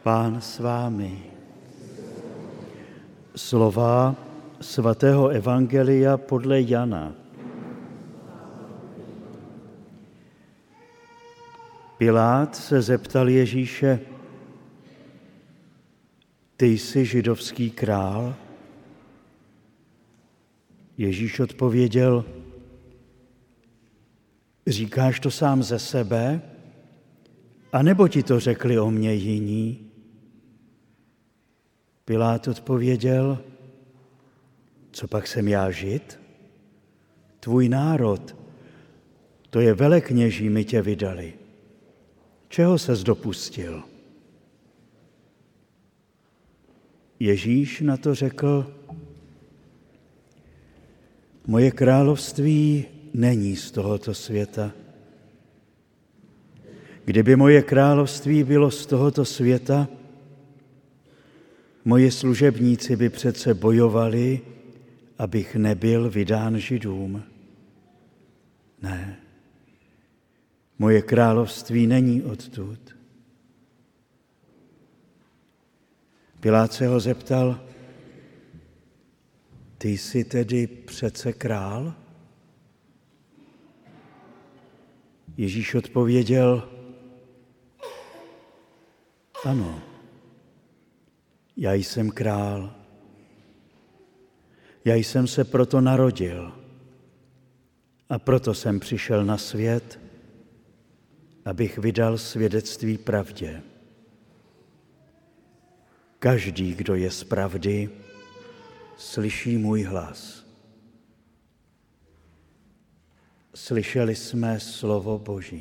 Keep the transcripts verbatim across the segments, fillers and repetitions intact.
Pán s vámi. Slova svatého evangelia podle Jana. Pilát se zeptal Ježíše: Ty jsi židovský král? Ježíš odpověděl: Říkáš to sám ze sebe, anebo ti to řekli o mně jiní? Pilát odpověděl: Co pak jsem já Žid? Tvůj národ, to je velekněží, mi tě vydali. Čeho ses dopustil? Ježíš na to řekl: Moje království není z tohoto světa. Kdyby moje království bylo z tohoto světa, moji služebníci by přece bojovali, abych nebyl vydán Židům. Ne, moje království není odtud. Pilát se ho zeptal: Ty jsi tedy přece král? Ježíš odpověděl: Ano, já jsem král. Já jsem se proto narodil a proto jsem přišel na svět, abych vydal svědectví pravdě. Každý, kdo je z pravdy, slyší můj hlas. Slyšeli jsme slovo Boží.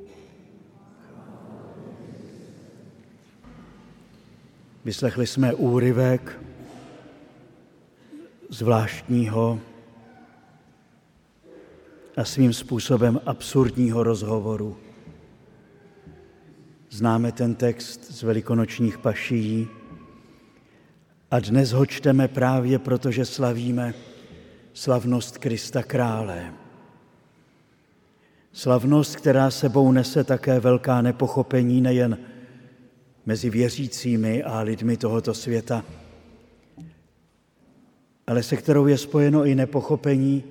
Vyslechli jsme úryvek zvláštního a svým způsobem absurdního rozhovoru. Známe ten text z velikonočních pašií a dnes ho čteme právě proto, že slavíme slavnost Krista krále. Slavnost, která sebou nese také velká nepochopení nejen mezi věřícími a lidmi tohoto světa, ale se kterou je spojeno i nepochopení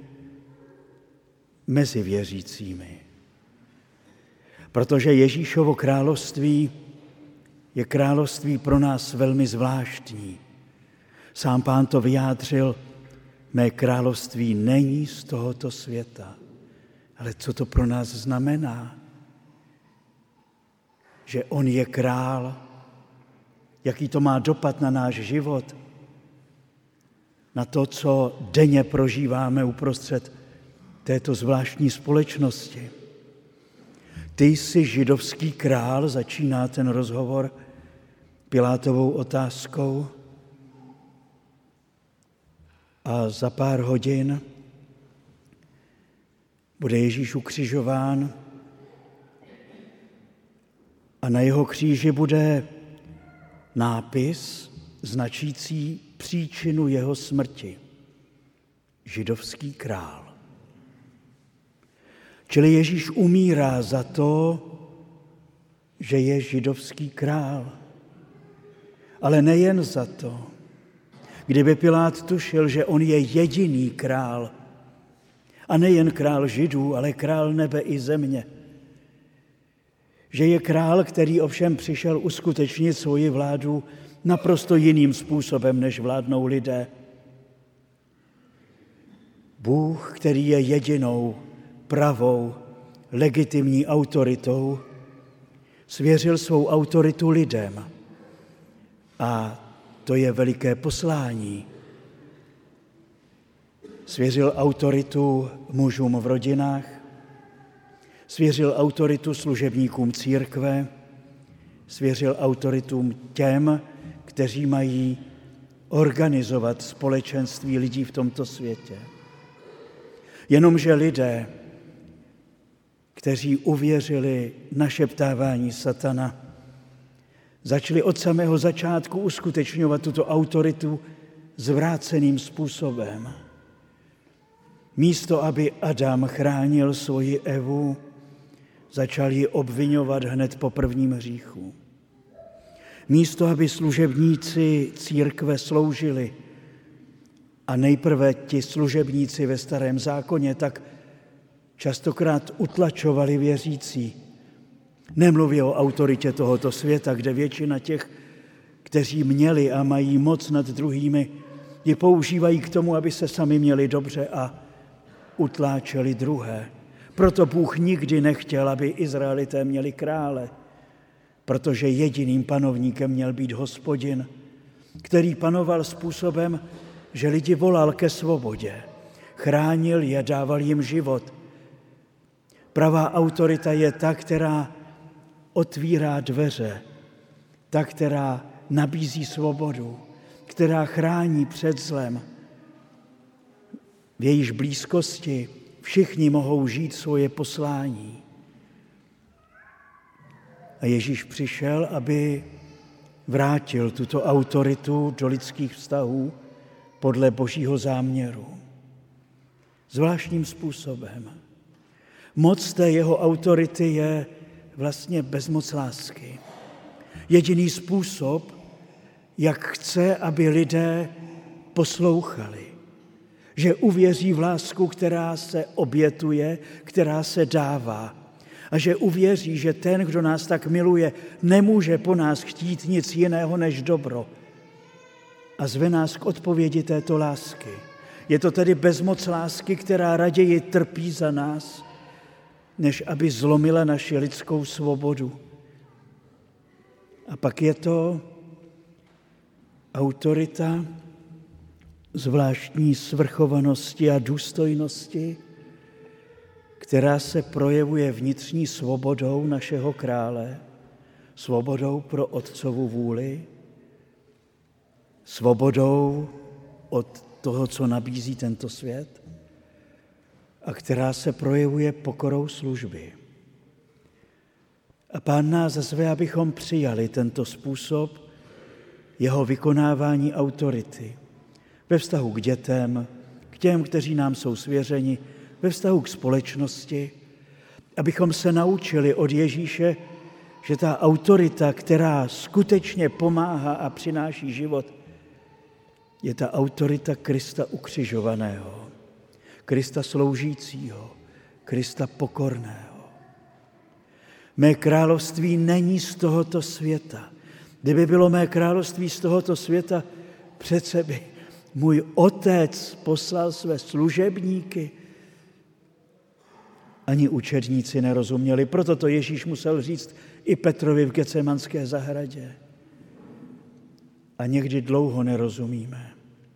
mezi věřícími. Protože Ježíšovo království je království pro nás velmi zvláštní. Sám Pán to vyjádřil: Mé království není z tohoto světa. Ale co to pro nás znamená? Že on je král, jaký to má dopad na náš život, na to, co denně prožíváme uprostřed této zvláštní společnosti. Ty jsi židovský král, začíná ten rozhovor Pilátovou otázkou, a za pár hodin bude Ježíš ukřižován a na jeho kříži bude nápis značící příčinu jeho smrti. Židovský král. Čili Ježíš umírá za to, že je židovský král. Ale nejen za to. Kdyby Pilát tušil, že on je jediný král, a nejen král Židů, ale král nebe i země, že je král, který ovšem přišel uskutečnit svoji vládu naprosto jiným způsobem, než vládnou lidé. Bůh, který je jedinou pravou, legitimní autoritou, svěřil svou autoritu lidem. A to je veliké poslání. Svěřil autoritu mužům v rodinách, svěřil autoritu služebníkům církve, svěřil autoritu těm, kteří mají organizovat společenství lidí v tomto světě. Jenomže lidé, kteří uvěřili našeptávání satana, začali od samého začátku uskutečňovat tuto autoritu zvráceným způsobem. Místo, aby Adam chránil svoji Evu, začal ji obviňovat hned po prvním hříchu. Místo, aby služebníci církve sloužili, a nejprve ti služebníci ve Starém zákoně, tak častokrát utlačovali věřící. Nemluví o autoritě tohoto světa, kde většina těch, kteří měli a mají moc nad druhými, ji používají k tomu, aby se sami měli dobře a utláčeli druhé. Proto Bůh nikdy nechtěl, aby Izraelité měli krále, protože jediným panovníkem měl být Hospodin, který panoval způsobem, že lidi volal ke svobodě, chránil je, dával jim život. Pravá autorita je ta, která otvírá dveře, ta, která nabízí svobodu, která chrání před zlem. V jejíž blízkosti všichni mohou žít svoje poslání. A Ježíš přišel, aby vrátil tuto autoritu do lidských vztahů podle Božího záměru. Zvláštním způsobem. Moc té jeho autority je vlastně bezmoc lásky. Jediný způsob, jak chce, aby lidé poslouchali, že uvěří v lásku, která se obětuje, která se dává, a že uvěří, že ten, kdo nás tak miluje, nemůže po nás chtít nic jiného než dobro. A zve nás k odpovědi této lásky. Je to tedy bezmoc lásky, která raději trpí za nás, než aby zlomila naši lidskou svobodu. A pak je to autorita zvláštní svrchovanosti a důstojnosti, která se projevuje vnitřní svobodou našeho krále, svobodou pro otcovu vůli, svobodou od toho, co nabízí tento svět, a která se projevuje pokorou služby. A Pán nás zve, abychom přijali tento způsob jeho vykonávání autority ve vztahu k dětem, k těm, kteří nám jsou svěřeni, ve vztahu k společnosti, abychom se naučili od Ježíše, že ta autorita, která skutečně pomáhá a přináší život, je ta autorita Krista ukřižovaného, Krista sloužícího, Krista pokorného. Mé království není z tohoto světa. Kdyby bylo mé království z tohoto světa, přece by můj otec poslal své služebníky. Ani učedníci nerozuměli, proto to Ježíš musel říct i Petrovi v Getsemanské zahradě. A někdy dlouho nerozumíme,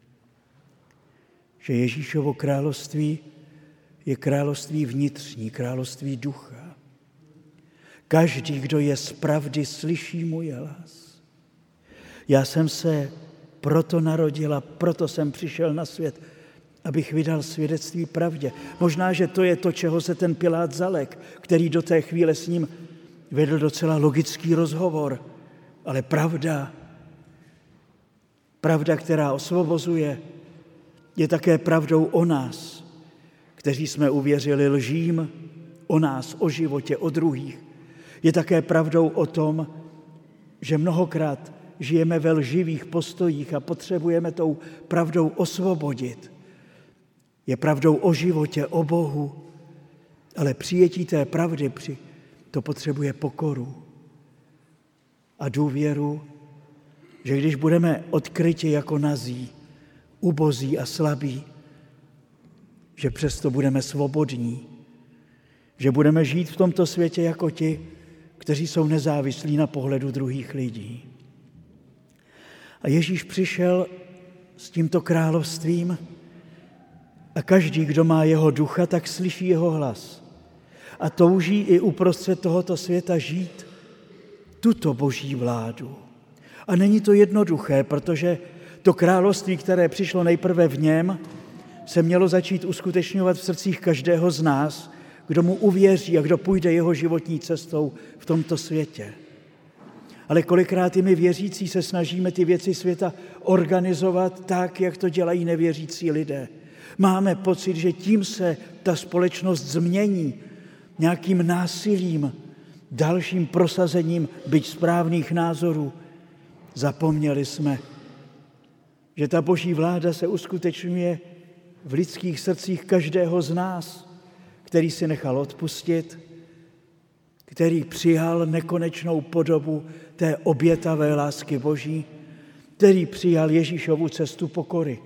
že Ježíšovo království je království vnitřní, království ducha. Každý, kdo je z pravdy, slyší můj hlas. Já jsem se proto narodila, proto jsem přišel na svět, abych vydal svědectví pravdě. Možná, že to je to, čeho se ten Pilát zalek, který do té chvíle s ním vedl docela logický rozhovor. Ale pravda, pravda, která osvobozuje, je také pravdou o nás, kteří jsme uvěřili lžím, o nás, o životě, o druhých. Je také pravdou o tom, že mnohokrát žijeme ve lživých postojích a potřebujeme tou pravdou osvobodit. Je pravdou o životě, o Bohu, ale přijetí té pravdy to potřebuje pokoru a důvěru, že když budeme odkryti jako nazí, ubozí a slabí, že přesto budeme svobodní, že budeme žít v tomto světě jako ti, kteří jsou nezávislí na pohledu druhých lidí. A Ježíš přišel s tímto královstvím a každý, kdo má jeho ducha, tak slyší jeho hlas. A touží i uprostřed tohoto světa žít tuto boží vládu. A není to jednoduché, protože to království, které přišlo nejprve v něm, se mělo začít uskutečňovat v srdcích každého z nás, kdo mu uvěří a kdo půjde jeho životní cestou v tomto světě. Ale kolikrát i my věřící se snažíme ty věci světa organizovat tak, jak to dělají nevěřící lidé. Máme pocit, že tím se ta společnost změní nějakým násilím, dalším prosazením byť správných názorů. Zapomněli jsme, že ta boží vláda se uskutečňuje v lidských srdcích každého z nás, který si nechal odpustit, který přijal nekonečnou podobu té obětavé lásky Boží, který přijal Ježíšovu cestu pokory.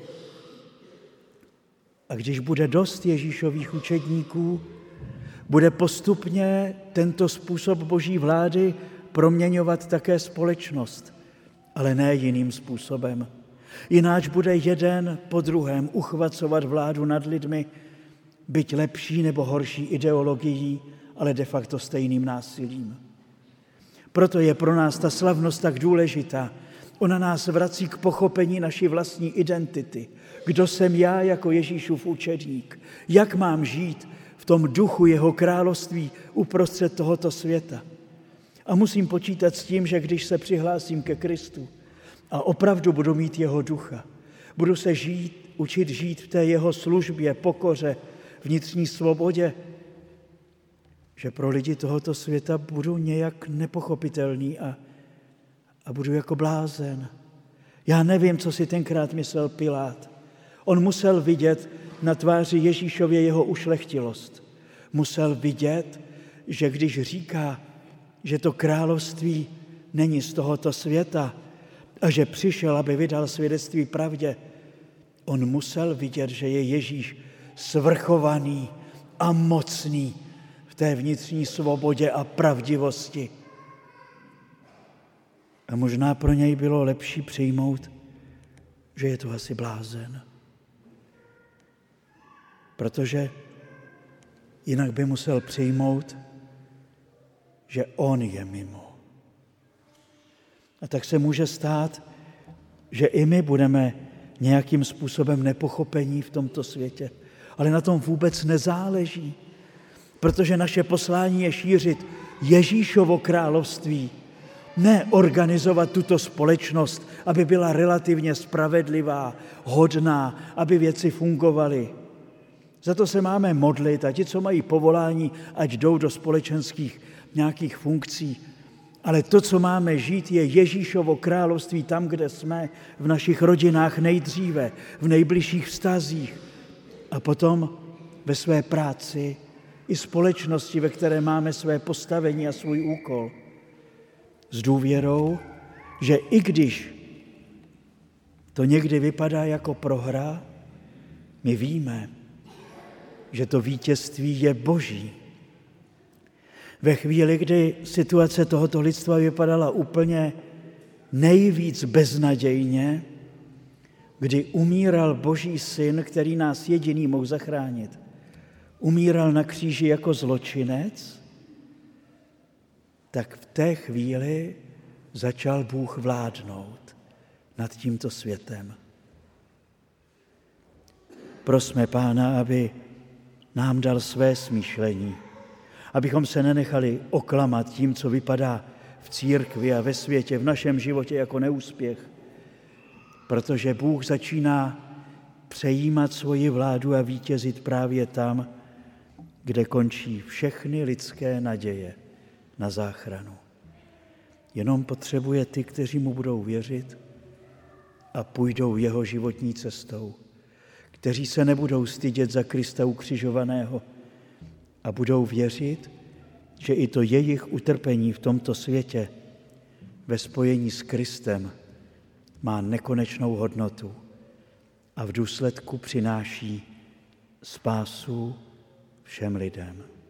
A když bude dost Ježíšových učedníků, bude postupně tento způsob Boží vlády proměňovat také společnost, ale ne jiným způsobem. Jináč bude jeden po druhém uchvacovat vládu nad lidmi, byť lepší nebo horší ideologií, ale de facto stejným násilím. Proto je pro nás ta slavnost tak důležitá. Ona nás vrací k pochopení naší vlastní identity. Kdo jsem já jako Ježíšův učedník? Jak mám žít v tom duchu jeho království uprostřed tohoto světa? A musím počítat s tím, že když se přihlásím ke Kristu a opravdu budu mít jeho ducha, budu se žít, učit žít v té jeho službě, pokoře, vnitřní svobodě, že pro lidi tohoto světa budu nějak nepochopitelný a, a budu jako blázen. Já nevím, co si tenkrát myslel Pilát. On musel vidět na tváři Ježíšově jeho ušlechtilost. Musel vidět, že když říká, že to království není z tohoto světa a že přišel, aby vydal svědectví pravdě, on musel vidět, že je Ježíš svrchovaný a mocný v té vnitřní svobodě a pravdivosti. A možná pro něj bylo lepší přijmout, že je to asi blázen. Protože jinak by musel přijmout, že on je mimo. A tak se může stát, že i my budeme nějakým způsobem nepochopení v tomto světě. Ale na tom vůbec nezáleží, protože naše poslání je šířit Ježíšovo království, ne organizovat tuto společnost, aby byla relativně spravedlivá, hodná, aby věci fungovaly. Za to se máme modlit a ti, co mají povolání, ať jdou do společenských nějakých funkcí. Ale to, co máme žít, je Ježíšovo království tam, kde jsme, v našich rodinách nejdříve, v nejbližších vztazích a potom ve své práci i společnosti, ve které máme své postavení a svůj úkol. S důvěrou, že i když to někdy vypadá jako prohra, my víme, že to vítězství je Boží. Ve chvíli, kdy situace tohoto lidstva vypadala úplně nejvíc beznadějně, kdy umíral Boží syn, který nás jediný mohl zachránit, umíral na kříži jako zločinec, tak v té chvíli začal Bůh vládnout nad tímto světem. Prosme Pána, aby nám dal své smýšlení, abychom se nenechali oklamat tím, co vypadá v církvi a ve světě, v našem životě jako neúspěch, protože Bůh začíná přejímat svoji vládu a vítězit právě tam, kde končí všechny lidské naděje na záchranu. Jenom potřebuje ty, kteří mu budou věřit a půjdou jeho životní cestou, kteří se nebudou stydět za Krista ukřižovaného a budou věřit, že i to jejich utrpení v tomto světě ve spojení s Kristem má nekonečnou hodnotu a v důsledku přináší spásu všem lidem.